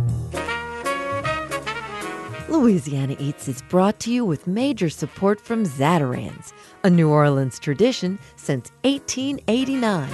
Louisiana Eats is brought to you with major support from Zatarain's, a New Orleans tradition since 1889.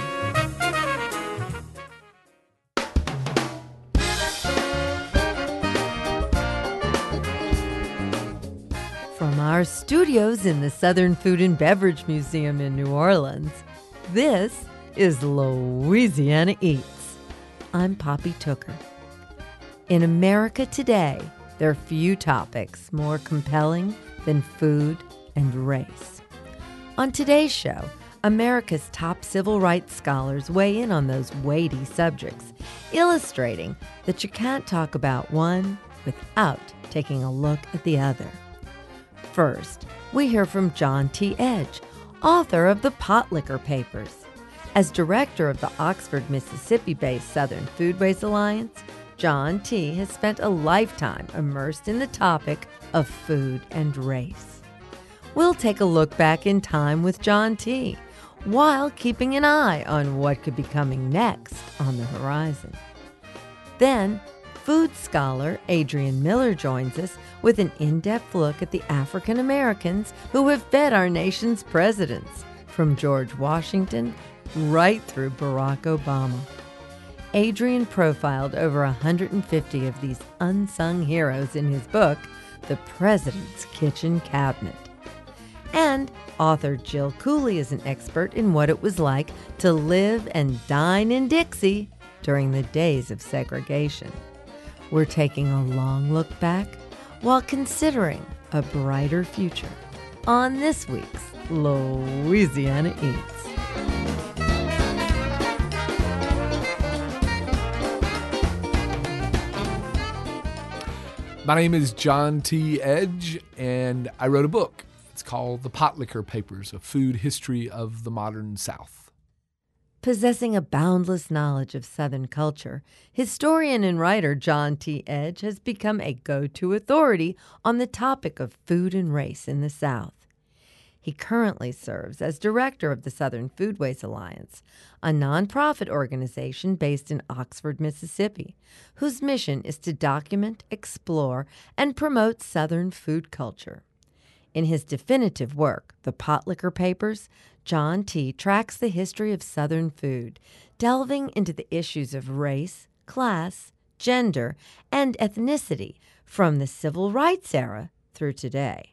From our studios in the Southern Food and Beverage Museum in New Orleans, this is Louisiana Eats. I'm Poppy Tooker. In America today, there are few topics more compelling than food and race. On today's show, America's top civil rights scholars weigh in on those weighty subjects, illustrating that you can't talk about one without taking a look at the other. First, we hear from John T. Edge, author of the Pot Liquor Papers. As director of the Oxford, Mississippi-based Southern Foodways Alliance, John T. has spent a lifetime immersed in the topic of food and race. We'll take a look back in time with John T., while keeping an eye on what could be coming next on the horizon. Then, food scholar Adrian Miller joins us with an in-depth look at the African Americans who have fed our nation's presidents, from George Washington right through Barack Obama. Adrian profiled over 150 of these unsung heroes in his book, The President's Kitchen Cabinet. And author Jill Cooley is an expert in what it was like to live and dine in Dixie during the days of segregation. We're taking a long look back while considering a brighter future on this week's Louisiana Eats. My name is John T. Edge, and I wrote a book. It's called The Pot Liquor Papers, A Food History of the Modern South. Possessing a boundless knowledge of Southern culture, historian and writer John T. Edge has become a go-to authority on the topic of food and race in the South. He currently serves as director of the Southern Foodways Alliance, a nonprofit organization based in Oxford, Mississippi, whose mission is to document, explore, and promote Southern food culture. In his definitive work, The Pot Liquor Papers, John T. tracks the history of Southern food, delving into the issues of race, class, gender, and ethnicity from the Civil Rights era through today.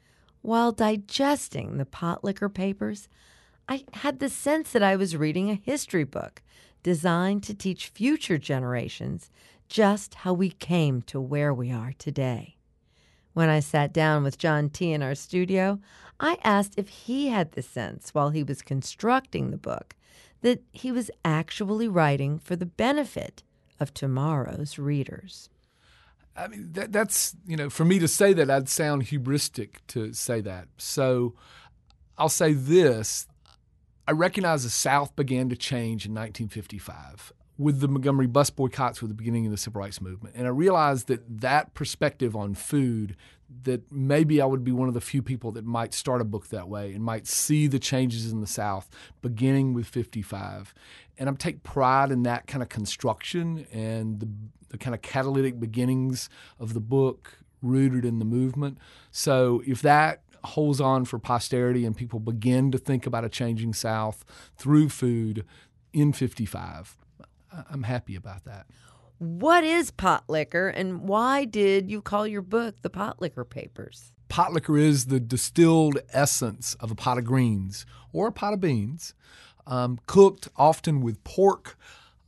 While digesting the Pot Liquor Papers, I had the sense that I was reading a history book designed to teach future generations just how we came to where we are today. When I sat down with John T. in our studio, I asked if he had the sense while he was constructing the book that he was actually writing for the benefit of tomorrow's readers. I mean, that's, for me to say that, I'd sound hubristic to say that. So I'll say this. I recognize the South began to change in 1955 with the Montgomery bus boycotts with the beginning of the Civil Rights Movement. And I realized that perspective on food, that maybe I would be one of the few people that might start a book that way and might see the changes in the South beginning with 55. And I take pride in that kind of construction and the kind of catalytic beginnings of the book rooted in the movement. So if that holds on for posterity and people begin to think about a changing South through food in 55, I'm happy about that. What is pot liquor, and why did you call your book The Pot Liquor Papers? Pot liquor is the distilled essence of a pot of greens or a pot of beans, cooked often with pork.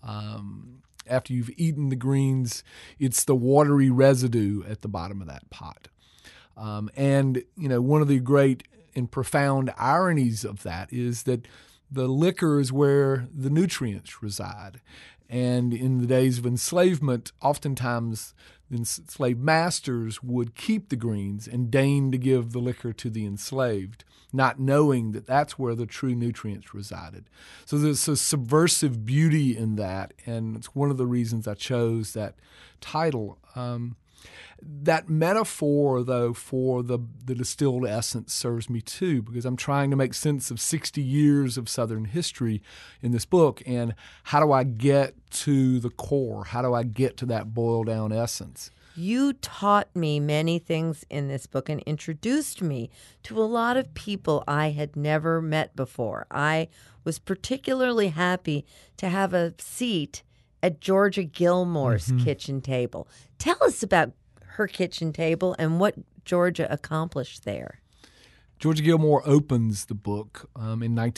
After you've eaten the greens, it's the watery residue at the bottom of that pot. And one of the great and profound ironies of that is that the liquor is where the nutrients reside. And in the days of enslavement, oftentimes the enslaved masters would keep the greens and deign to give the liquor to the enslaved, not knowing that that's where the true nutrients resided. So there's a subversive beauty in that, and it's one of the reasons I chose that title. That metaphor, though, for the distilled essence serves me too, because I'm trying to make sense of 60 years of Southern history in this book. And how do I get to the core? How do I get to that boiled down essence? You taught me many things in this book and introduced me to a lot of people I had never met before. I was particularly happy to have a seat at Georgia Gilmore's kitchen table. Tell us about her kitchen table and what Georgia accomplished there. Georgia Gilmore opens the book in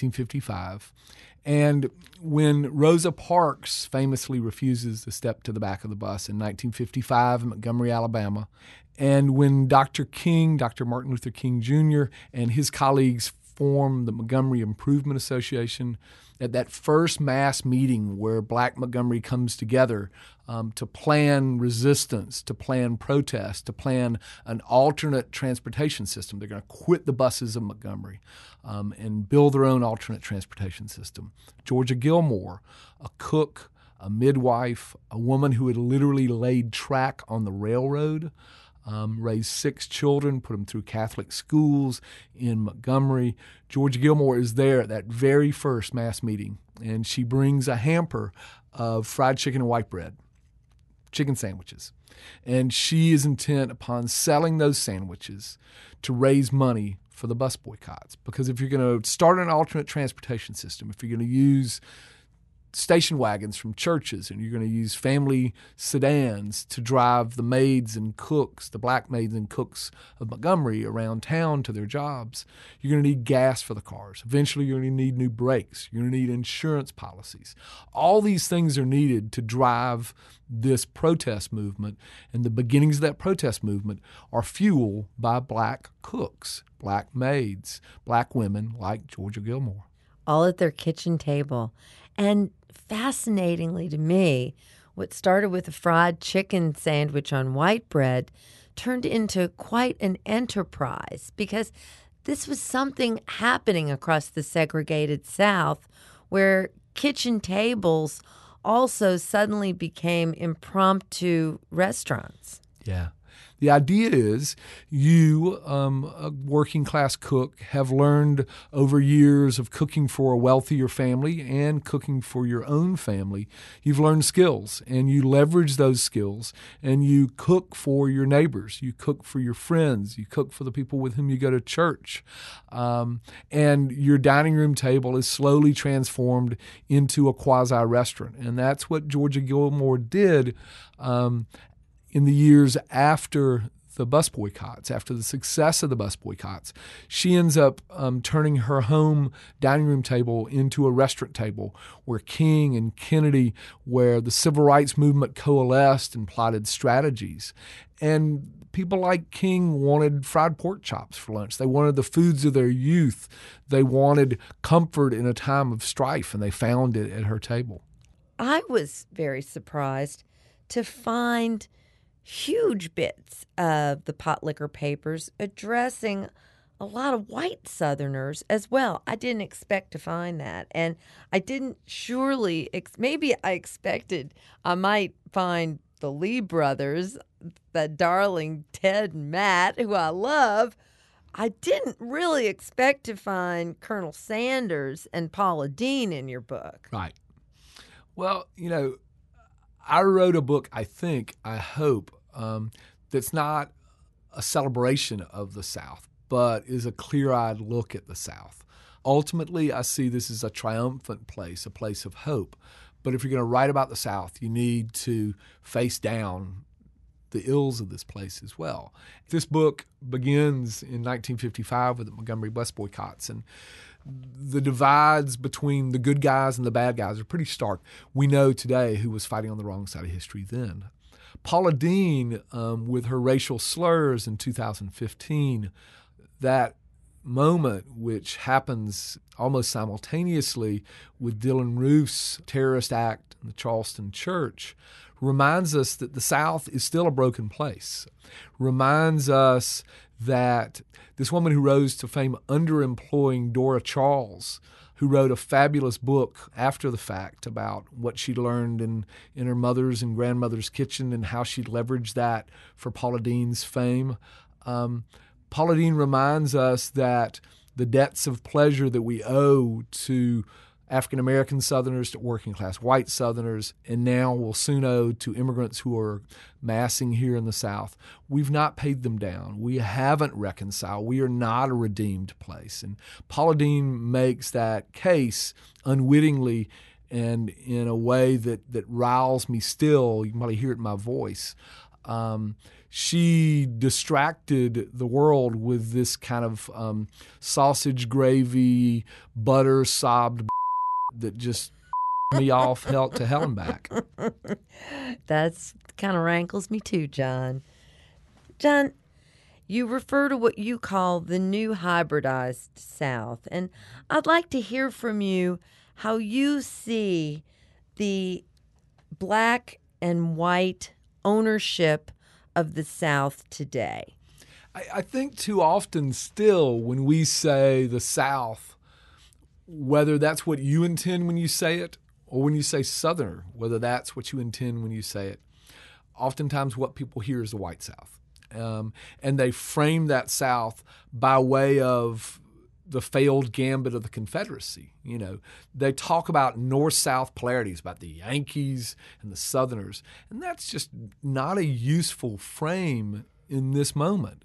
1955. And when Rosa Parks famously refuses to step to the back of the bus in 1955 in Montgomery, Alabama, and when Dr. Martin Luther King Jr., and his colleagues form the Montgomery Improvement Association, at that first mass meeting where Black Montgomery comes together to plan resistance, to plan protest, to plan an alternate transportation system. They're going to quit the buses of Montgomery and build their own alternate transportation system. Georgia Gilmore, a cook, a midwife, a woman who had literally laid track on the railroad, raised 6 children, put them through Catholic schools in Montgomery. Georgia Gilmore is there at that very first mass meeting, and she brings a hamper of fried chicken and white bread, chicken sandwiches. And she is intent upon selling those sandwiches to raise money for the bus boycotts. Because if you're going to start an alternate transportation system, if you're going to use station wagons from churches, and you're going to use family sedans to drive the maids and cooks, the black maids and cooks of Montgomery around town to their jobs, you're going to need gas for the cars. Eventually, you're going to need new brakes. You're going to need insurance policies. All these things are needed to drive this protest movement, and the beginnings of that protest movement are fueled by black cooks, black maids, black women like Georgia Gilmore. All at their kitchen table. And fascinatingly to me, what started with a fried chicken sandwich on white bread turned into quite an enterprise, because this was something happening across the segregated South where kitchen tables also suddenly became impromptu restaurants. Yeah. The idea is you, a working class cook, have learned over years of cooking for a wealthier family and cooking for your own family. You've learned skills, and you leverage those skills, and you cook for your neighbors. You cook for your friends. You cook for the people with whom you go to church. And your dining room table is slowly transformed into a quasi-restaurant. And that's what Georgia Gilmore did in the years after the bus boycotts, after the success of the bus boycotts. She ends up turning her home dining room table into a restaurant table where King and Kennedy, where the civil rights movement coalesced and plotted strategies. And people like King wanted fried pork chops for lunch. They wanted the foods of their youth. They wanted comfort in a time of strife, and they found it at her table. I was very surprised to find huge bits of the pot liquor papers addressing a lot of white Southerners as well. I didn't expect to find that. And I didn't surely, maybe I expected I might find the Lee brothers, the darling Ted and Matt, who I love. I didn't really expect to find Colonel Sanders and Paula Deen in your book. Right. Well, I wrote a book, I hope, that's not a celebration of the South, but is a clear-eyed look at the South. Ultimately, I see this as a triumphant place, a place of hope. But if you're going to write about the South, you need to face down the ills of this place as well. This book begins in 1955 with the Montgomery bus boycotts, and the divides between the good guys and the bad guys are pretty stark. We know today who was fighting on the wrong side of history then. Paula Deen, with her racial slurs in 2015, that moment, which happens almost simultaneously with Dylann Roof's terrorist act in the Charleston church, reminds us that the South is still a broken place, reminds us that this woman who rose to fame underemploying Dora Charles, who wrote a fabulous book after the fact about what she learned in her mother's and grandmother's kitchen and how she leveraged that for Paula Deen's fame. Paula Deen reminds us that the debts of pleasure that we owe to African-American Southerners, to working-class white Southerners, and now will soon owe to immigrants who are massing here in the South. We've not paid them down. We haven't reconciled. We are not a redeemed place. And Paula Deen makes that case unwittingly and in a way that riles me still. You can probably hear it in my voice. She distracted the world with this kind of sausage gravy, butter sobbed that just me off to hell and back. That's kind of rankles me too, John. John, you refer to what you call the new hybridized South, and I'd like to hear from you how you see the black and white ownership of the South today. I think too often still when we say the South, whether that's what you intend when you say it or when you say Southerner, whether that's what you intend when you say it, oftentimes what people hear is the white South. And they frame that South by way of the failed gambit of the Confederacy. You know, they talk about North-South polarities, about the Yankees and the Southerners, and that's just not a useful frame in this moment.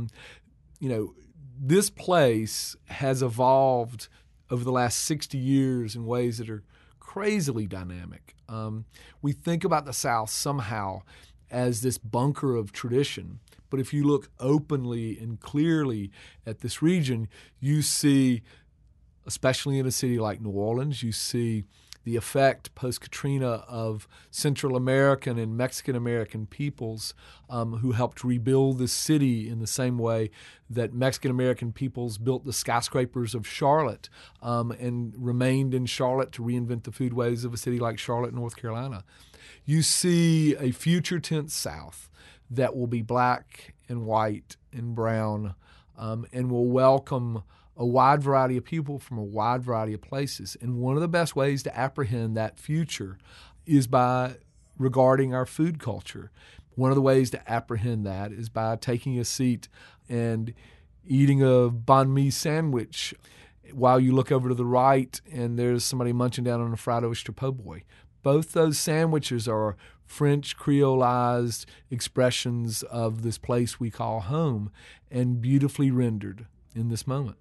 This place has evolved over the last 60 years in ways that are crazily dynamic. We think about the South somehow as this bunker of tradition, but if you look openly and clearly at this region, you see, especially in a city like New Orleans, you see the effect post-Katrina of Central American and Mexican American peoples who helped rebuild this city in the same way that Mexican American peoples built the skyscrapers of Charlotte and remained in Charlotte to reinvent the foodways of a city like Charlotte, North Carolina. You see a future tense South that will be black and white and brown and will welcome a wide variety of people from a wide variety of places. And one of the best ways to apprehend that future is by regarding our food culture. One of the ways to apprehend that is by taking a seat and eating a banh mi sandwich while you look over to the right and there's somebody munching down on a fried oyster po' boy. Both those sandwiches are French creolized expressions of this place we call home and beautifully rendered in this moment.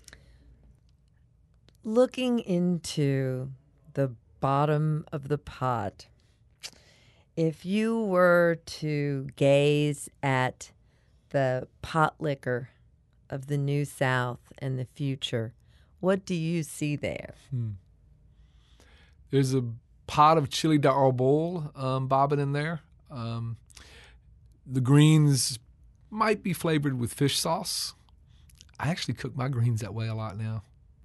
Looking into the bottom of the pot, if you were to gaze at the pot liquor of the New South and the future, what do you see there? There's a pot of chili d'arbol bobbing in there. The greens might be flavored with fish sauce. I actually cook my greens that way a lot now.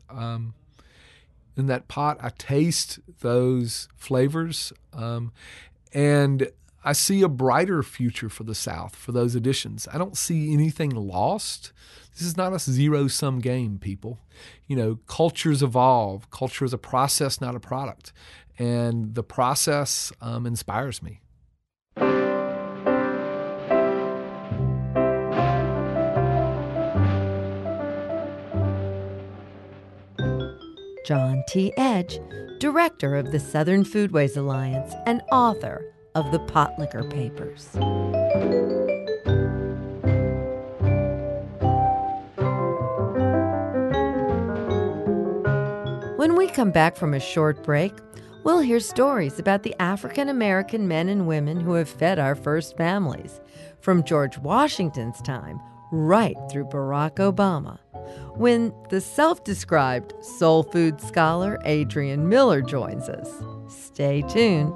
In that pot, I taste those flavors, and I see a brighter future for the South for those additions. I don't see anything lost. This is not a zero-sum game, people. You know, cultures evolve. Culture is a process, not a product, and the process inspires me. John T. Edge, director of the Southern Foodways Alliance and author of the Pot Liquor Papers. When we come back from a short break, we'll hear stories about the African American men and women who have fed our first families, from George Washington's time right through Barack Obama, when the self-described soul food scholar Adrian Miller joins us. Stay tuned.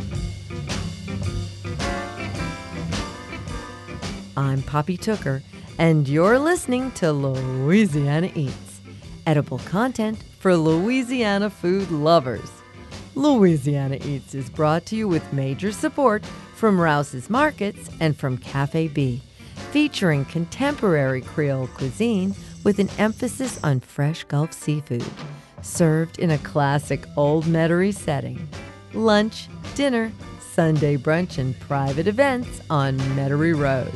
I'm Poppy Tooker, And you're listening to Louisiana Eats, edible content for Louisiana food lovers. Louisiana Eats is brought to you with major support from Rouse's Markets and from Cafe B, featuring contemporary Creole cuisine with an emphasis on fresh Gulf seafood, served in a classic Old Metairie setting. Lunch, dinner, Sunday brunch, and private events on Metairie Road.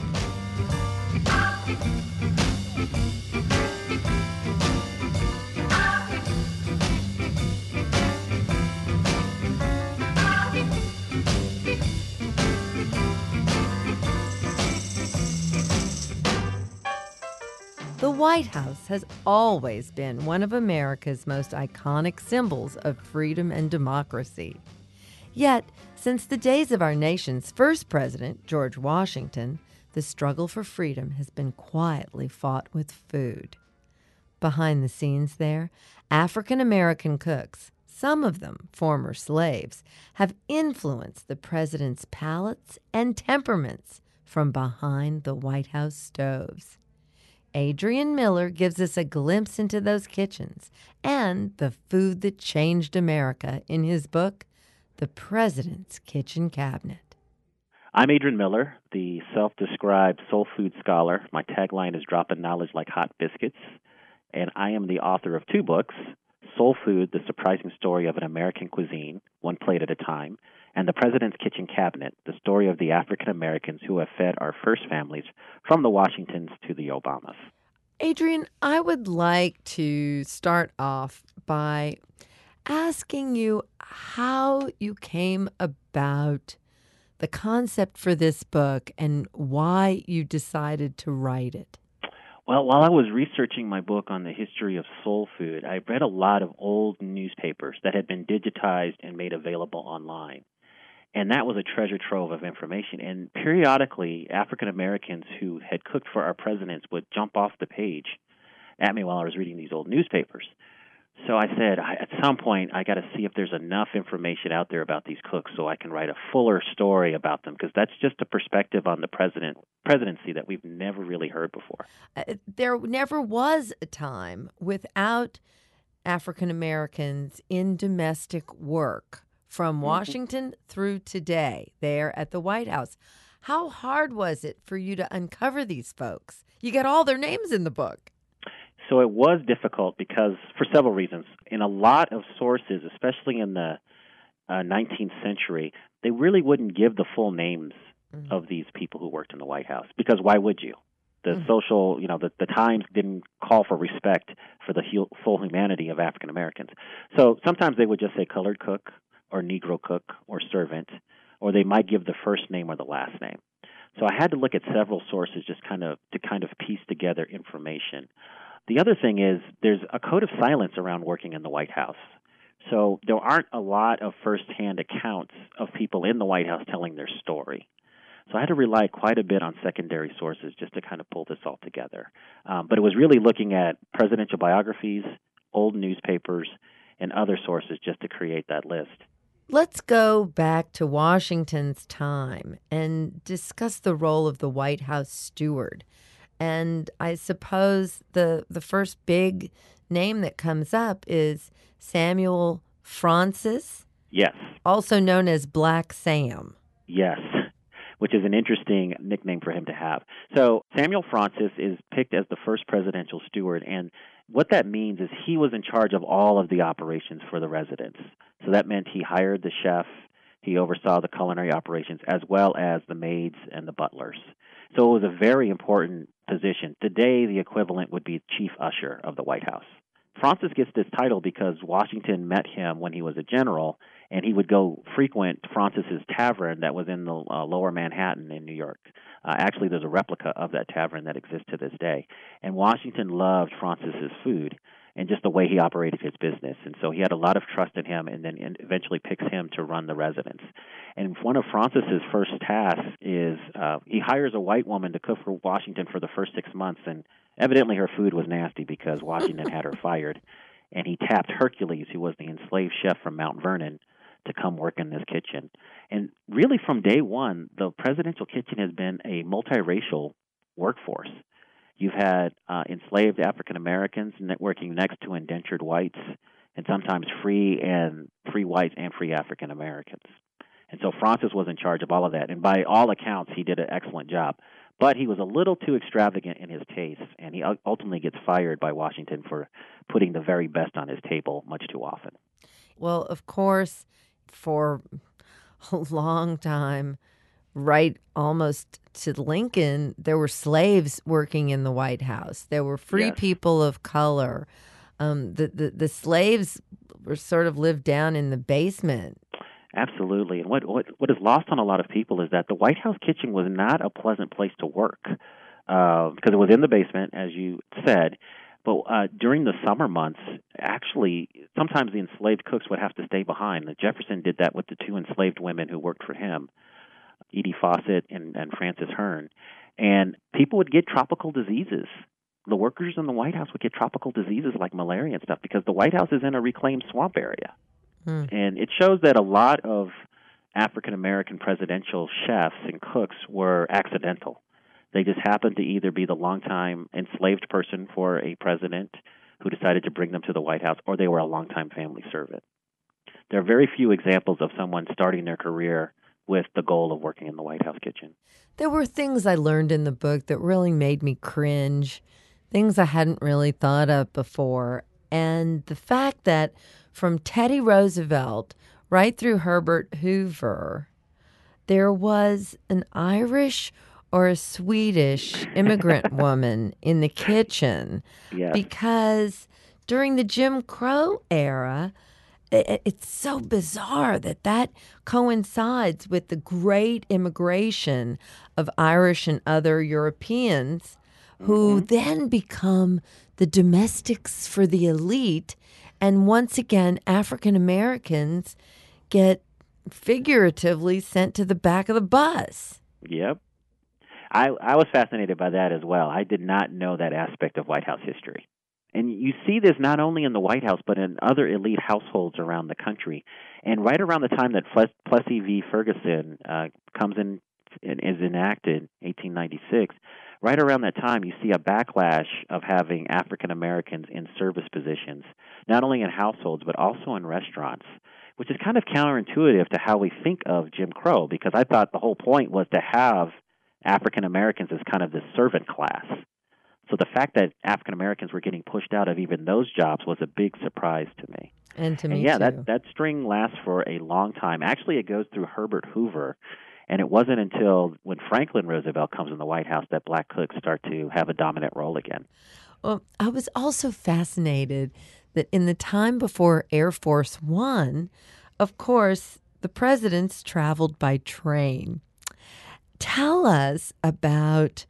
The White House has always been one of America's most iconic symbols of freedom and democracy. Yet, since the days of our nation's first president, George Washington, the struggle for freedom has been quietly fought with food. Behind the scenes there, African American cooks, some of them former slaves, have influenced the president's palates and temperaments from behind the White House stoves. Adrian Miller gives us a glimpse into those kitchens and the food that changed America in his book, The President's Kitchen Cabinet. I'm Adrian Miller, the self-described soul food scholar. My tagline is dropping knowledge like hot biscuits. And I am the author of 2 books, Soul Food, The Surprising Story of an American Cuisine, One Plate at a Time, and The President's Kitchen Cabinet, the story of the African Americans who have fed our first families from the Washingtons to the Obamas. Adrian, I would like to start off by asking you how you came about the concept for this book and why you decided to write it. Well, while I was researching my book on the history of soul food, I read a lot of old newspapers that had been digitized and made available online. And that was a treasure trove of information. And periodically, African Americans who had cooked for our presidents would jump off the page at me while I was reading these old newspapers. So I said, at some point, I got to see if there's enough information out there about these cooks so I can write a fuller story about them, because that's just a perspective on the presidency that we've never really heard before. There never was a time without African Americans in domestic work, from Washington through today, there at the White House. How hard was it for you to uncover these folks? You got all their names in the book. So it was difficult because, for several reasons. In a lot of sources, especially in the 19th century, they really wouldn't give the full names of these people who worked in the White House, because why would you? The social, the times didn't call for respect for the full humanity of African Americans. So sometimes they would just say colored cook or Negro cook or servant, or they might give the first name or the last name. So I had to look at several sources just to piece together information. The other thing is there's a code of silence around working in the White House. So there aren't a lot of firsthand accounts of people in the White House telling their story. So I had to rely quite a bit on secondary sources just to kind of pull this all together. But it was really looking at presidential biographies, old newspapers, and other sources just to create that list. Let's go back to Washington's time and discuss the role of the White House steward. And I suppose the first big name that comes up is Samuel Francis. Yes. Also known as Black Sam. Yes, which is an interesting nickname for him to have. So Samuel Francis is picked as the first presidential steward, and what that means is he was in charge of all of the operations for the residence. So that meant he hired the chef, he oversaw the culinary operations, as well as the maids and the butlers. So it was a very important position. Today, the equivalent would be chief usher of the White House. Francis gets this title because Washington met him when he was a general, and he would go frequent Francis's Tavern that was in the lower Manhattan in New York. Actually, there's a replica of that tavern that exists to this day. And Washington loved Francis's food and just the way he operated his business. And so he had a lot of trust in him, and then eventually picks him to run the residence. And one of Francis's first tasks is he hires a white woman to cook for Washington for the first 6 months, and evidently her food was nasty because Washington had her fired. And he tapped Hercules, who was the enslaved chef from Mount Vernon, to come work in this kitchen. And really from day one, the presidential kitchen has been a multiracial workforce. You've had enslaved African Americans working next to indentured whites, and sometimes free whites and free African Americans. And so Francis was in charge of all of that. And by all accounts, he did an excellent job. But he was a little too extravagant in his tastes, and he ultimately gets fired by Washington for putting the very best on his table much too often. Well, of course, for a long time, right almost to Lincoln, there were slaves working in the White House. There were free Yes. people of color. The slaves were sort of lived down in the basement. Absolutely. And what is lost on a lot of people is that the White House kitchen was not a pleasant place to work because it was in the basement, as you said. But during the summer months, actually, sometimes the enslaved cooks would have to stay behind. Jefferson did that with the two enslaved women who worked for him, Edie Fawcett and Frances Hearn. And people would get tropical diseases. The workers in the White House would get tropical diseases like malaria and stuff because the White House is in a reclaimed swamp area. And it shows that a lot of African-American presidential chefs and cooks were accidental. They just happened to either be the longtime enslaved person for a president who decided to bring them to the White House, or they were a longtime family servant. There are very few examples of someone starting their career with the goal of working in the White House kitchen. There were things I learned in the book that really made me cringe, things I hadn't really thought of before. And the fact that from Teddy Roosevelt right through Herbert Hoover, there was an Irish or a Swedish immigrant woman in the kitchen. Yes. Because during the Jim Crow era, it's so bizarre that coincides with the great immigration of Irish and other Europeans who then become the domestics for the elite. And once again, African Americans get figuratively sent to the back of the bus. Yep. I was fascinated by that as well. I did not know that aspect of White House history. And you see this not only in the White House, but in other elite households around the country. And right around the time that Plessy v. Ferguson comes in and is enacted, 1896, right around that time, you see a backlash of having African Americans in service positions, not only in households, but also in restaurants, which is kind of counterintuitive to how we think of Jim Crow, because I thought the whole point was to have African Americans as kind of this servant class. So the fact that African Americans were getting pushed out of even those jobs was a big surprise to me. And to me, yeah, too. that string lasts for a long time. Actually, it goes through Herbert Hoover, and it wasn't until when Franklin Roosevelt comes in the White House that black cooks start to have a dominant role again. Well, I was also fascinated that in the time before Air Force One, of course, the presidents traveled by train. Tell us about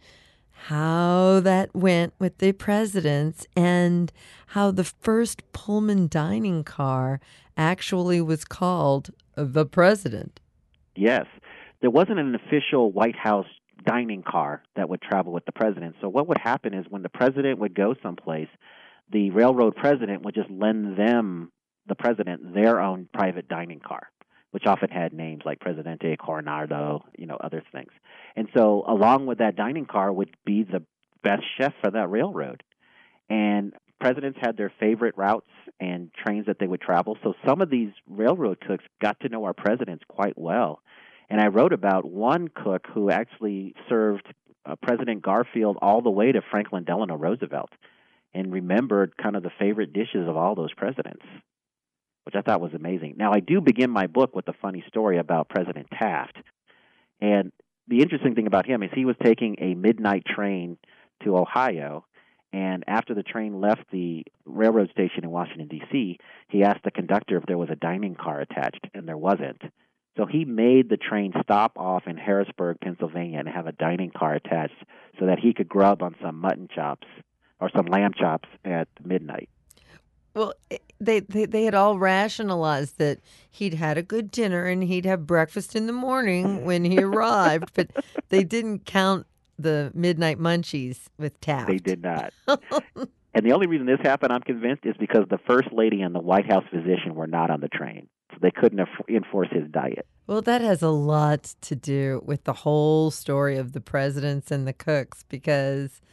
how that went with the presidents and how the first Pullman dining car actually was called the President. Yes. There wasn't an official White House dining car that would travel with the president. So what would happen is when the president would go someplace, the railroad president would just lend the president, their own private dining car, which often had names like Presidente Coronado, other things. And so along with that dining car would be the best chef for that railroad. And presidents had their favorite routes and trains that they would travel. So some of these railroad cooks got to know our presidents quite well. And I wrote about one cook who actually served President Garfield all the way to Franklin Delano Roosevelt and remembered kind of the favorite dishes of all those presidents, which I thought was amazing. Now, I do begin my book with a funny story about President Taft. And the interesting thing about him is he was taking a midnight train to Ohio, and after the train left the railroad station in Washington, D.C., he asked the conductor if there was a dining car attached, and there wasn't. So he made the train stop off in Harrisburg, Pennsylvania, and have a dining car attached so that he could grub on some mutton chops or some lamb chops at midnight. Well, they had all rationalized that he'd had a good dinner and he'd have breakfast in the morning when he arrived, but they didn't count the midnight munchies with Taft. They did not. And the only reason this happened, I'm convinced, is because the First Lady and the White House physician were not on the train. So they couldn't enforce his diet. Well, that has a lot to do with the whole story of the presidents and the cooks, because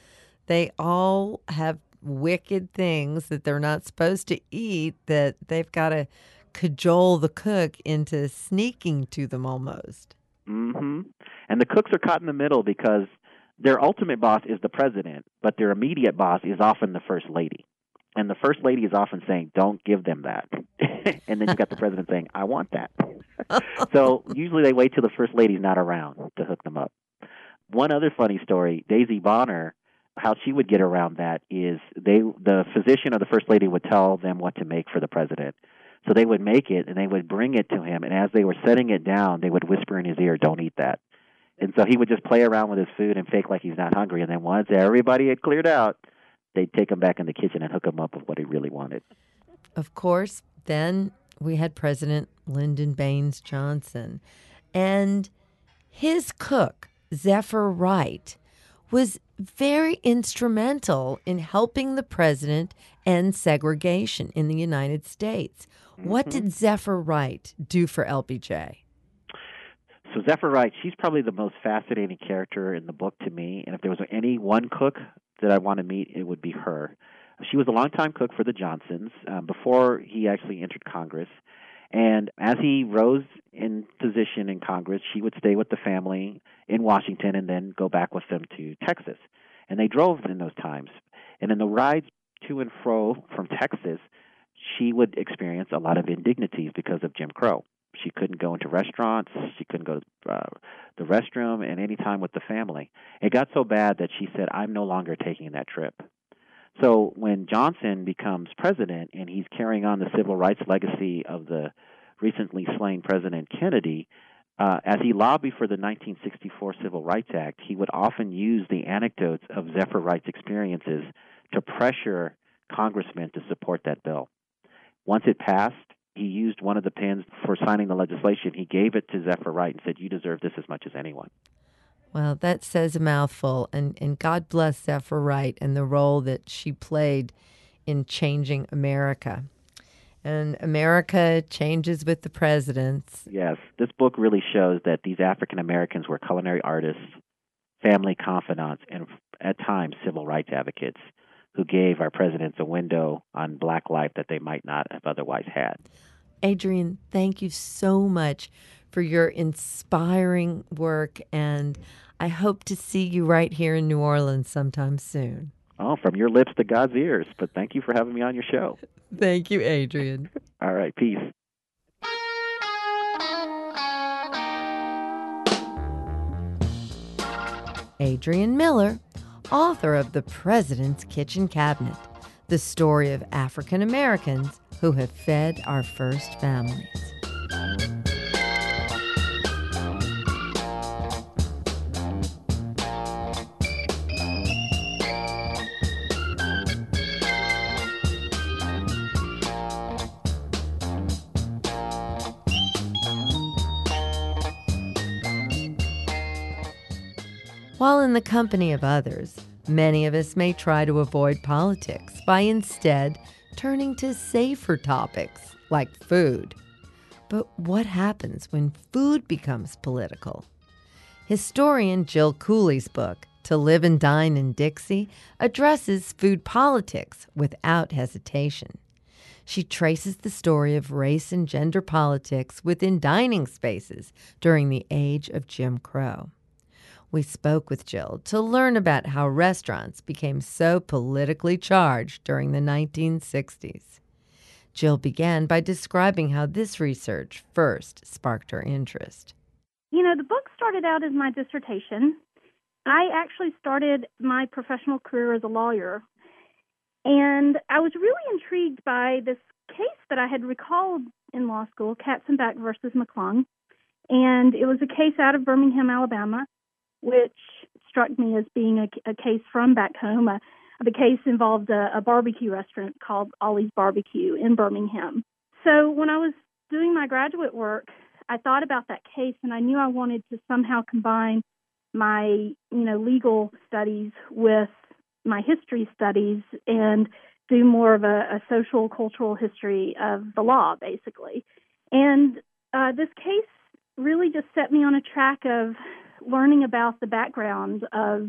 they all have wicked things that they're not supposed to eat that they've got to cajole the cook into sneaking to them almost. Mm-hmm. And the cooks are caught in the middle because their ultimate boss is the president, but their immediate boss is often the first lady. And the first lady is often saying, don't give them that. And then you've got the president saying, I want that. So usually they wait till the first lady's not around to hook them up. One other funny story, Daisy Bonner, how she would get around that is the physician or the first lady would tell them what to make for the president. So they would make it, and they would bring it to him, and as they were setting it down, they would whisper in his ear, don't eat that. And so he would just play around with his food and fake like he's not hungry, and then once everybody had cleared out, they'd take him back in the kitchen and hook him up with what he really wanted. Of course, then we had President Lyndon Baines Johnson, and his cook, Zephyr Wright, was very instrumental in helping the president end segregation in the United States. What did Zephyr Wright do for LBJ? So Zephyr Wright, she's probably the most fascinating character in the book to me, and if there was any one cook that I want to meet, it would be her. She was a longtime cook for the Johnsons before he actually entered Congress. And as he rose in position in Congress, she would stay with the family in Washington and then go back with them to Texas. And they drove in those times. And in the rides to and fro from Texas, she would experience a lot of indignities because of Jim Crow. She couldn't go into restaurants. She couldn't go to the restroom and any time with the family. It got so bad that she said, I'm no longer taking that trip. So when Johnson becomes president and he's carrying on the civil rights legacy of the recently slain President Kennedy, as he lobbied for the 1964 Civil Rights Act, he would often use the anecdotes of Zephyr Wright's experiences to pressure congressmen to support that bill. Once it passed, he used one of the pens for signing the legislation. He gave it to Zephyr Wright and said, you deserve this as much as anyone. Well, that says a mouthful, and God bless Zephyr Wright and the role that she played in changing America. And America changes with the presidents. Yes, this book really shows that these African Americans were culinary artists, family confidants, and at times civil rights advocates who gave our presidents a window on Black life that they might not have otherwise had. Adrian, thank you so much for your inspiring work, and I hope to see you right here in New Orleans sometime soon. Oh, from your lips to God's ears. But thank you for having me on your show. Thank you, Adrian. All right, peace. Adrian Miller, author of The President's Kitchen Cabinet, the story of African Americans who have fed our first families. While in the company of others, many of us may try to avoid politics by instead turning to safer topics like food. But what happens when food becomes political? Historian Jill Cooley's book, To Live and Dine in Dixie, addresses food politics without hesitation. She traces the story of race and gender politics within dining spaces during the age of Jim Crow. We spoke with Jill to learn about how restaurants became so politically charged during the 1960s. Jill began by describing how this research first sparked her interest. You know, the book started out as my dissertation. I actually started my professional career as a lawyer, and I was really intrigued by this case that I had recalled in law school, Katzenbach versus McClung, and it was a case out of Birmingham, Alabama, which struck me as being a case from back home. The case involved a barbecue restaurant called Ollie's Barbecue in Birmingham. So when I was doing my graduate work, I thought about that case, and I knew I wanted to somehow combine my, legal studies with my history studies and do more of a social, cultural history of the law, basically. And this case really just set me on a track of learning about the background of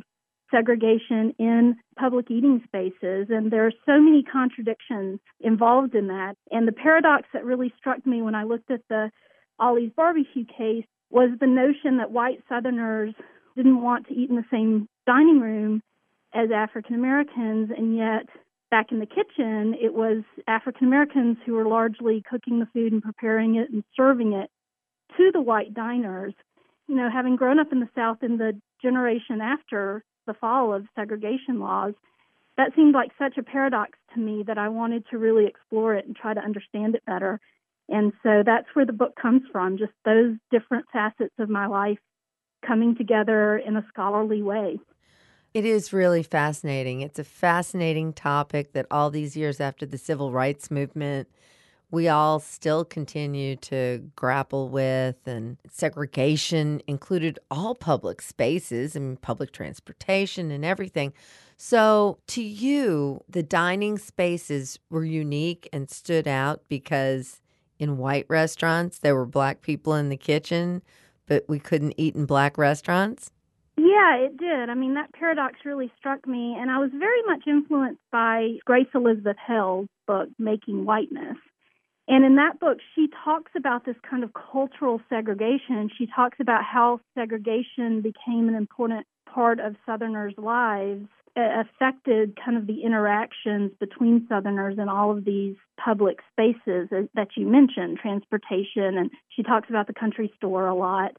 segregation in public eating spaces. And there are so many contradictions involved in that. And the paradox that really struck me when I looked at the Ollie's Barbecue case was the notion that white Southerners didn't want to eat in the same dining room as African Americans, and yet back in the kitchen, it was African Americans who were largely cooking the food and preparing it and serving it to the white diners. You know, having grown up in the South in the generation after the fall of segregation laws, that seemed like such a paradox to me that I wanted to really explore it and try to understand it better. And so that's where the book comes from, just those different facets of my life coming together in a scholarly way. It is really fascinating. It's a fascinating topic that all these years after the civil rights movement, we all still continue to grapple with. And segregation included all public spaces and public transportation and everything. So to you, the dining spaces were unique and stood out because in white restaurants, there were Black people in the kitchen, but we couldn't eat in Black restaurants? Yeah, it did. I mean, that paradox really struck me, and I was very much influenced by Grace Elizabeth Hell's book, Making Whiteness. And in that book, she talks about this kind of cultural segregation. She talks about how segregation became an important part of Southerners' lives, affected kind of the interactions between Southerners in all of these public spaces that you mentioned, transportation, and she talks about the country store a lot.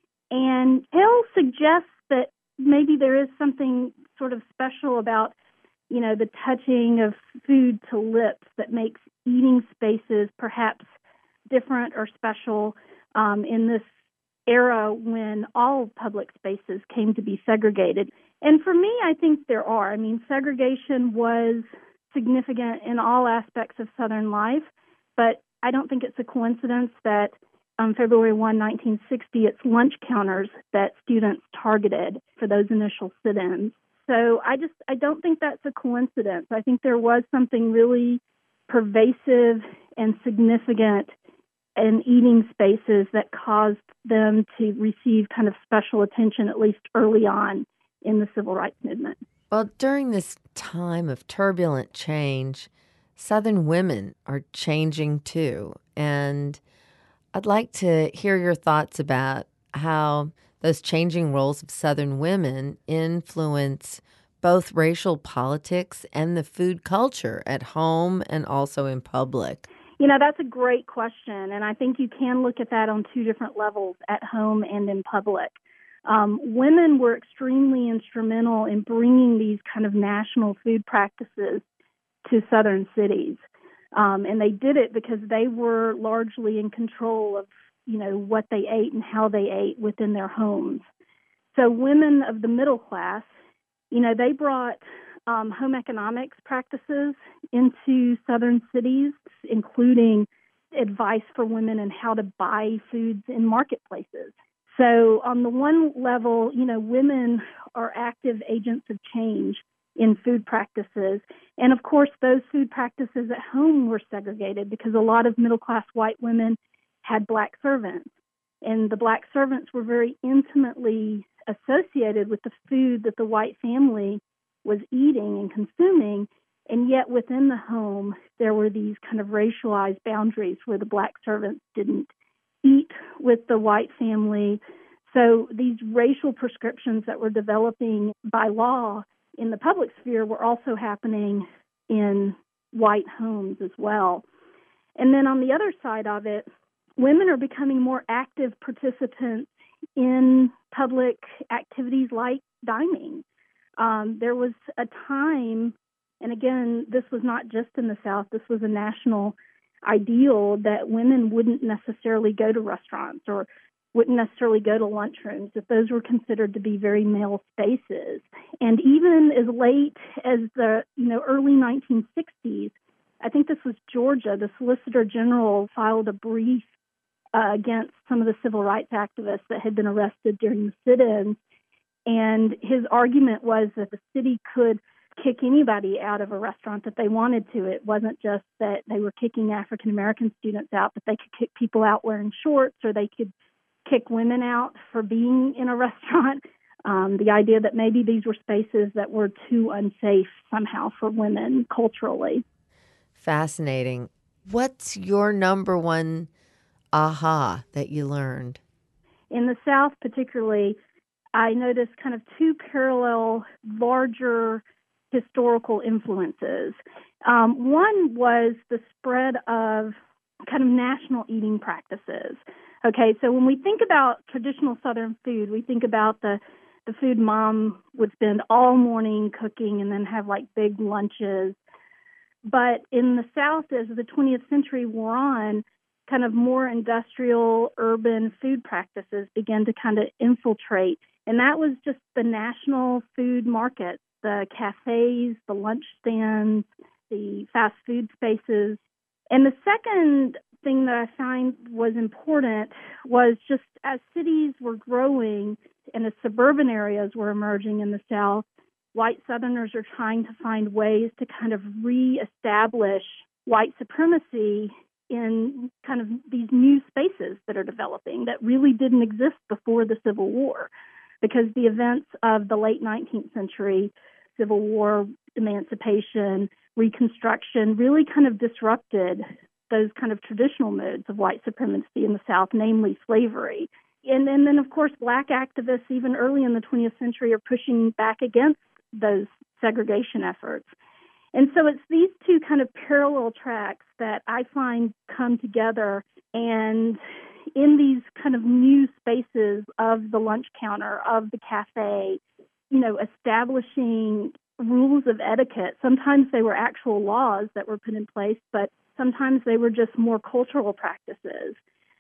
And Hill suggests that maybe there is something sort of special about, you know, the touching of food to lips that makes eating spaces perhaps different or special in this era when all public spaces came to be segregated. And for me, I think there are. I mean, segregation was significant in all aspects of Southern life, but I don't think it's a coincidence that on February 1, 1960, it's lunch counters that students targeted for those initial sit-ins. So I don't think that's a coincidence. I think there was something really pervasive and significant in eating spaces that caused them to receive kind of special attention, at least early on in the civil rights movement. Well, during this time of turbulent change, Southern women are changing too. And I'd like to hear your thoughts about how those changing roles of Southern women influence both racial politics and the food culture at home and also in public. You know, that's a great question, and I think you can look at that on two different levels, at home and in public. Women were extremely instrumental in bringing these kind of national food practices to Southern cities. And they did it because they were largely in control of, you know, what they ate and how they ate within their homes. So women of the middle class, you know, they brought home economics practices into Southern cities, including advice for women and how to buy foods in marketplaces. So on the one level, you know, women are active agents of change in food practices. And of course, those food practices at home were segregated because a lot of middle-class white women had Black servants. And the Black servants were very intimately associated with the food that the white family was eating and consuming. And yet within the home, there were these kind of racialized boundaries where the Black servants didn't eat with the white family. So these racial prescriptions that were developing by law in the public sphere were also happening in white homes as well. And then on the other side of it, women are becoming more active participants in public activities like dining. There was a time, and again, this was not just in the South, this was a national ideal that women wouldn't necessarily go to restaurants or wouldn't necessarily go to lunchrooms, that those were considered to be very male spaces. And even as late as the early 1960s, I think this was Georgia, the Solicitor General filed a brief against some of the civil rights activists that had been arrested during the sit-ins. And his argument was that the city could kick anybody out of a restaurant that they wanted to. It wasn't just that they were kicking African-American students out, but they could kick people out wearing shorts, or they could kick women out for being in a restaurant. The idea that maybe these were spaces that were too unsafe somehow for women culturally. Fascinating. What's your number one aha that you learned? In the South particularly, I noticed kind of two parallel, larger historical influences. One was the spread of kind of national eating practices. Okay, so when we think about traditional Southern food, we think about the food mom would spend all morning cooking and then have like big lunches. But in the South, as the 20th century wore on, kind of more industrial, urban food practices began to kind of infiltrate. And that was just the national food market, the cafes, the lunch stands, the fast food spaces. And the second thing that I find was important was just as cities were growing and as suburban areas were emerging in the South, white Southerners are trying to find ways to kind of reestablish white supremacy in kind of these new spaces that are developing that really didn't exist before the Civil War, because the events of the late 19th century, Civil War, emancipation, Reconstruction, really kind of disrupted those kind of traditional modes of white supremacy in the South, namely slavery. And then, of course, Black activists, even early in the 20th century, are pushing back against those segregation efforts. And so it's these two kind of parallel tracks that I find come together, and in these kind of new spaces of the lunch counter, of the cafe, establishing rules of etiquette. Sometimes they were actual laws that were put in place, but sometimes they were just more cultural practices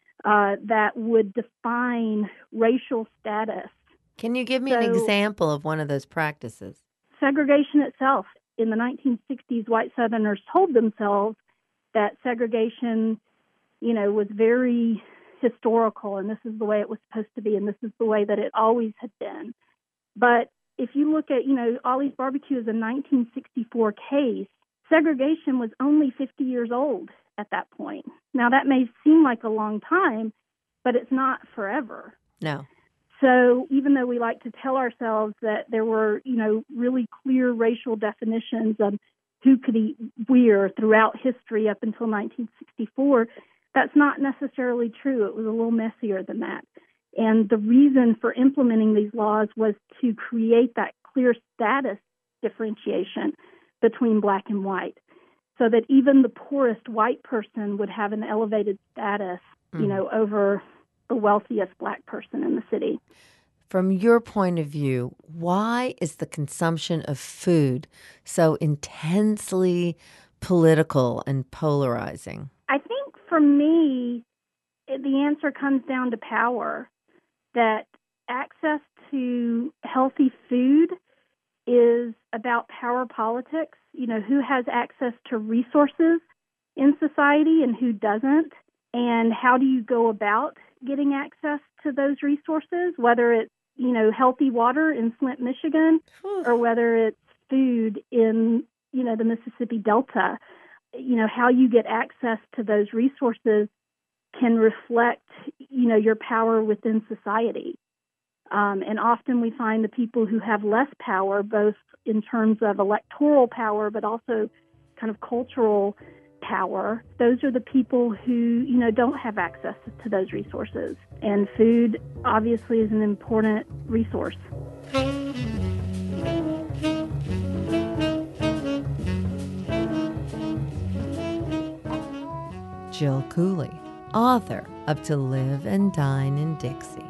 that would define racial status. Can you give me an example of one of those practices? Segregation itself. In the 1960s, white Southerners told themselves that segregation, was very historical, and this is the way it was supposed to be, and this is the way that it always had been. But if you look at, Ollie's Barbecue is a 1964 case, segregation was only 50 years old at that point. Now, that may seem like a long time, but it's not forever. No. So even though we like to tell ourselves that there were, really clear racial definitions of who could eat where throughout history up until 1964, that's not necessarily true. It was a little messier than that. And the reason for implementing these laws was to create that clear status differentiation between Black and white, so that even the poorest white person would have an elevated status, over the wealthiest Black person in the city. From your point of view, why is the consumption of food so intensely political and polarizing? I think for me, the answer comes down to power, that access to healthy food is about power politics, who has access to resources in society and who doesn't, and how do you go about getting access to those resources, whether it's, healthy water in Flint, Michigan, or whether it's food in, the Mississippi Delta. How you get access to those resources can reflect, your power within society. And often we find the people who have less power, both in terms of electoral power, but also kind of cultural power, those are the people who, don't have access to those resources. And food, obviously, is an important resource. Jill Cooley, author of To Live and Dine in Dixie.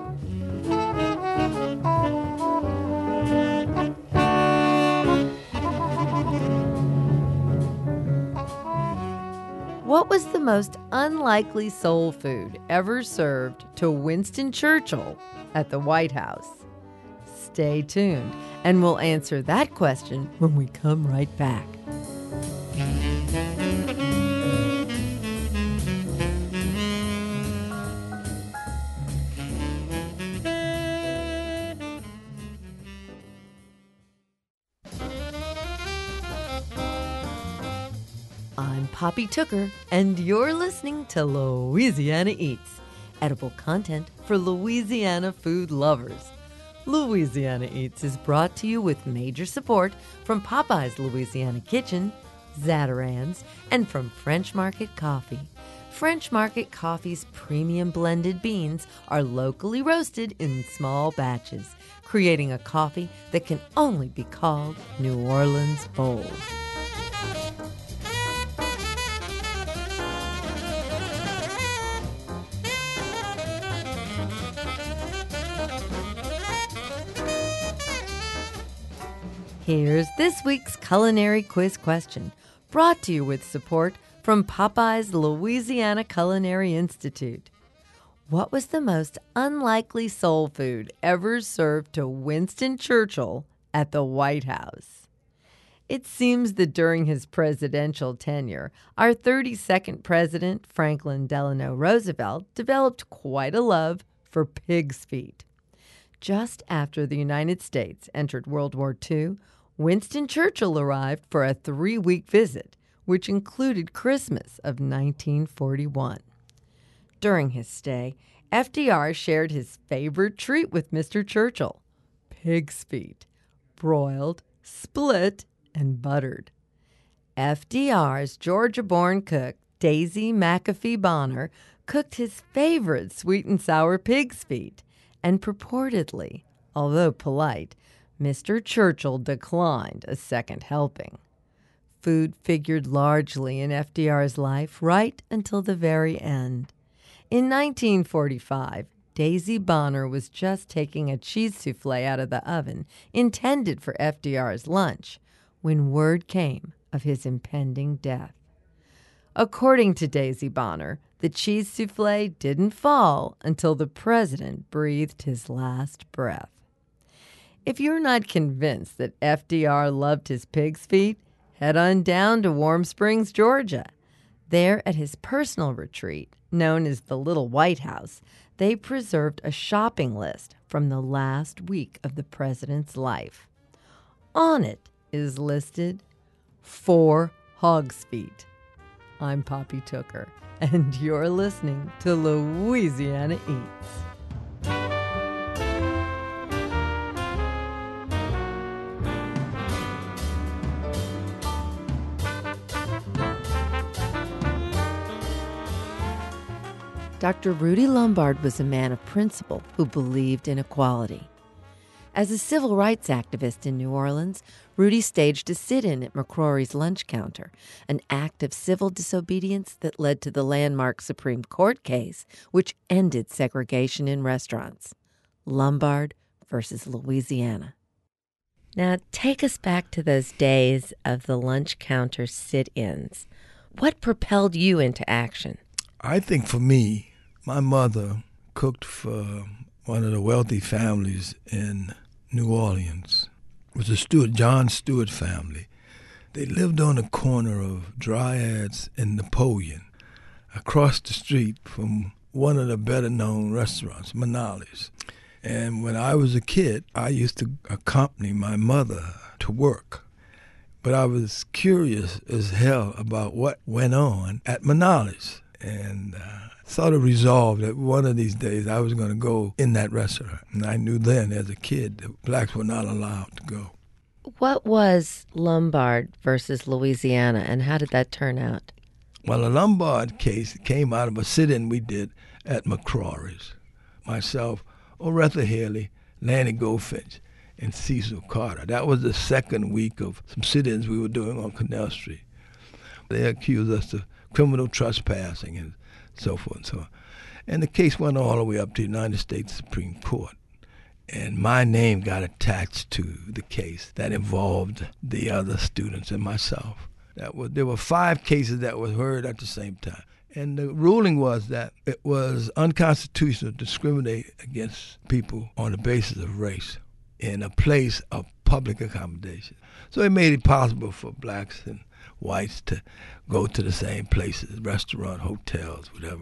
What was the most unlikely soul food ever served to Winston Churchill at the White House? Stay tuned, and we'll answer that question when we come right back. I'm Poppy Tooker, and you're listening to Louisiana Eats, edible content for Louisiana food lovers. Louisiana Eats is brought to you with major support from Popeye's Louisiana Kitchen, Zatarain's, and from French Market Coffee. French Market Coffee's premium blended beans are locally roasted in small batches, creating a coffee that can only be called New Orleans bold. Here's this week's culinary quiz question, brought to you with support from Popeye's Louisiana Culinary Institute. What was the most unlikely soul food ever served to Winston Churchill at the White House? It seems that during his presidential tenure, our 32nd president, Franklin Delano Roosevelt, developed quite a love for pig's feet. Just after the United States entered World War II, Winston Churchill arrived for a 3-week visit, which included Christmas of 1941. During his stay, FDR shared his favorite treat with Mr. Churchill: pig's feet, broiled, split, and buttered. FDR's Georgia-born cook, Daisy McAfee Bonner, cooked his favorite sweet and sour pig's feet, and purportedly, although polite, Mr. Churchill declined a second helping. Food figured largely in FDR's life right until the very end. In 1945, Daisy Bonner was just taking a cheese souffle out of the oven intended for FDR's lunch when word came of his impending death. According to Daisy Bonner, the cheese souffle didn't fall until the president breathed his last breath. If you're not convinced that FDR loved his pig's feet, head on down to Warm Springs, Georgia. There at his personal retreat, known as the Little White House, they preserved a shopping list from the last week of the president's life. On it is listed 4 hog's feet. I'm Poppy Tooker, and you're listening to Louisiana Eats. Dr. Rudy Lombard was a man of principle who believed in equality. As a civil rights activist in New Orleans, Rudy staged a sit-in at McCrory's lunch counter, an act of civil disobedience that led to the landmark Supreme Court case, which ended segregation in restaurants. Lombard versus Louisiana. Now, take us back to those days of the lunch counter sit-ins. What propelled you into action? I think for me, my mother cooked for one of the wealthy families in New Orleans. It was the John Stewart family. They lived on the corner of Dryads and Napoleon, across the street from one of the better-known restaurants, Manali's. And when I was a kid, I used to accompany my mother to work. But I was curious as hell about what went on at Manali's. And sort of resolved that one of these days I was going to go in that restaurant. And I knew then as a kid that blacks were not allowed to go. What was Lombard versus Louisiana, and how did that turn out? Well, the Lombard case came out of a sit-in we did at McCrory's. Myself, Oretha Haley, Lanny Goldfinch, and Cecil Carter. That was the second week of some sit-ins we were doing on Canal Street. They accused us of criminal trespassing and so forth and so on. And the case went all the way up to the United States Supreme Court. And my name got attached to the case that involved the other students and myself. There were 5 cases that were heard at the same time. And the ruling was that it was unconstitutional to discriminate against people on the basis of race in a place of public accommodation. So it made it possible for blacks and whites to go to the same places, restaurant, hotels, whatever.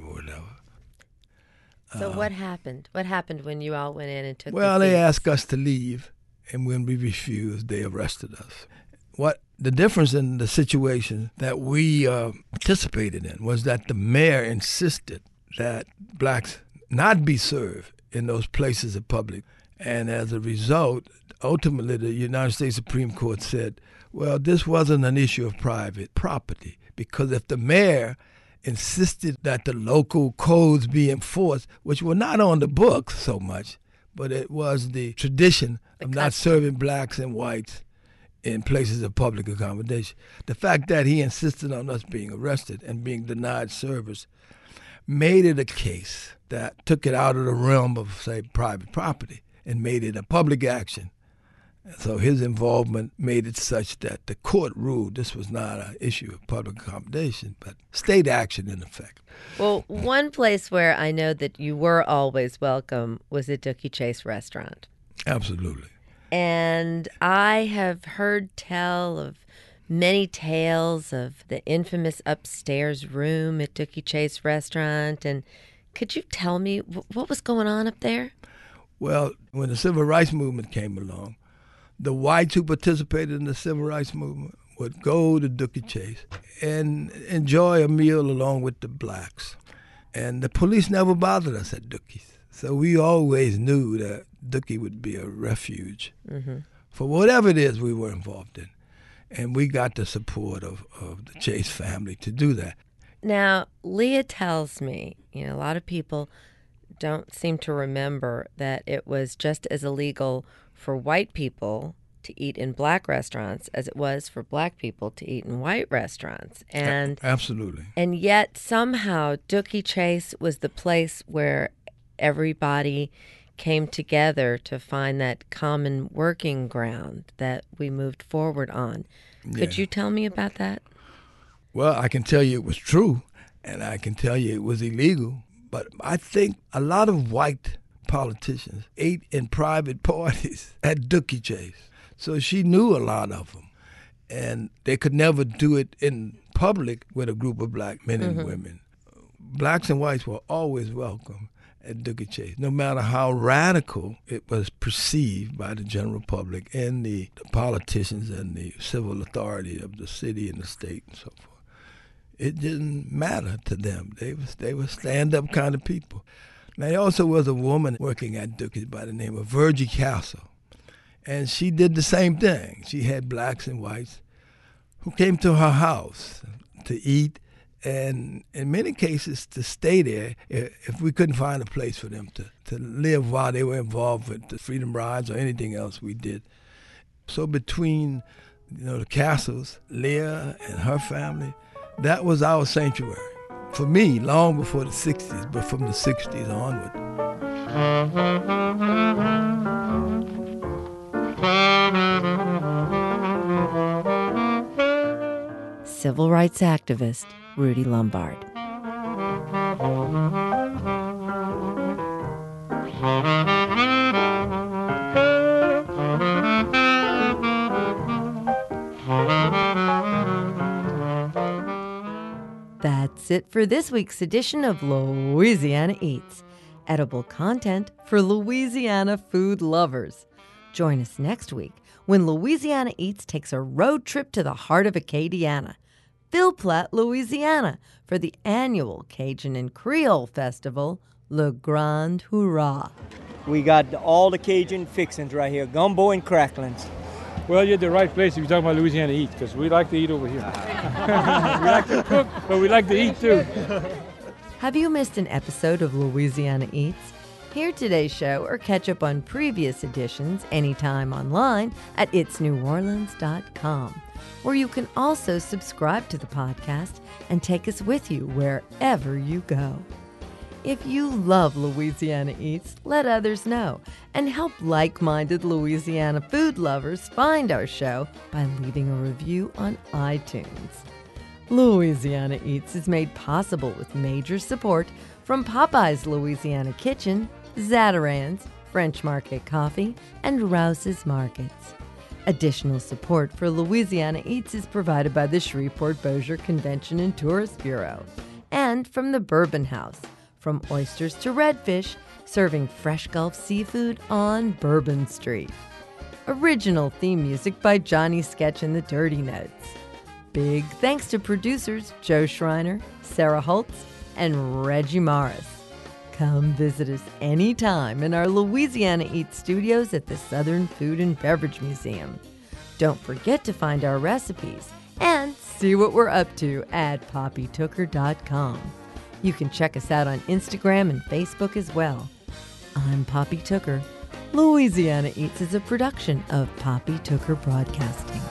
So what happened? What happened when you all went in and took Well, the they seats? asked us to leave, and when we refused, they arrested us. What the difference in the situation that we participated in was that the mayor insisted that blacks not be served in those places of public And as a result, ultimately, the United States Supreme Court said, well, this wasn't an issue of private property, because if the mayor insisted that the local codes be enforced, which were not on the books so much, but it was the tradition of not serving blacks and whites in places of public accommodation. The fact that he insisted on us being arrested and being denied service made it a case that took it out of the realm of, say, private property and made it a public action. So his involvement made it such that the court ruled this was not an issue of public accommodation, but state action in effect. Well, one place where I know that you were always welcome was at Dooky Chase Restaurant. Absolutely. And I have heard tell of many tales of the infamous upstairs room at Dooky Chase Restaurant. And could you tell me what was going on up there? Well, when the Civil Rights Movement came along, the whites who participated in the Civil Rights Movement would go to Dooky Chase and enjoy a meal along with the blacks. And the police never bothered us at Dooky's. So we always knew that Dooky would be a refuge for whatever it is we were involved in. And we got the support of the Chase family to do that. Now, Leah tells me, a lot of people don't seem to remember that it was just as illegal for white people to eat in black restaurants as it was for black people to eat in white restaurants. And absolutely. And yet somehow Dooky Chase was the place where everybody came together to find that common working ground that we moved forward on. Could you tell me about that? Well, I can tell you it was true, and I can tell you it was illegal. But I think a lot of white politicians ate in private parties at Dooky Chase. So she knew a lot of them. And they could never do it in public with a group of black men and women. Blacks and whites were always welcome at Dooky Chase, no matter how radical it was perceived by the general public and the politicians and the civil authority of the city and the state and so forth. It didn't matter to them. They were stand-up kind of people. Now, there also was a woman working at Dooky's by the name of Virgie Castle, and she did the same thing. She had blacks and whites who came to her house to eat, and in many cases to stay there if we couldn't find a place for them to live while they were involved with the Freedom Rides or anything else we did. So between the Castles, Leah and her family, that was our sanctuary. For me, long before the 60s, but from the 60s onward. Civil rights activist Rudy Lombard. That's it for this week's edition of Louisiana Eats, edible content for Louisiana food lovers. Join us next week when Louisiana Eats takes a road trip to the heart of Acadiana, Ville Platte, Louisiana, for the annual Cajun and Creole festival, Le Grand Hurrah. We got all the Cajun fixings right here, gumbo and cracklings. Well, you're at the right place if you're talking about Louisiana Eats, because we like to eat over here. We like to cook, but we like to eat too. Have you missed an episode of Louisiana Eats? Hear today's show or catch up on previous editions anytime online at itsneworleans.com, where you can also subscribe to the podcast and take us with you wherever you go. If you love Louisiana Eats, let others know and help like-minded Louisiana food lovers find our show by leaving a review on iTunes. Louisiana Eats is made possible with major support from Popeye's Louisiana Kitchen, Zatarain's, French Market Coffee, and Rouse's Markets. Additional support for Louisiana Eats is provided by the Shreveport-Bossier Convention and Tourist Bureau and from the Bourbon House, from oysters to redfish, serving fresh Gulf seafood on Bourbon Street. Original theme music by Johnny Sketch and the Dirty Notes. Big thanks to producers Joe Schreiner, Sarah Holtz, and Reggie Morris. Come visit us anytime in our Louisiana Eats studios at the Southern Food and Beverage Museum. Don't forget to find our recipes and see what we're up to at poppytooker.com. You can check us out on Instagram and Facebook as well. I'm Poppy Tooker. Louisiana Eats is a production of Poppy Tooker Broadcasting.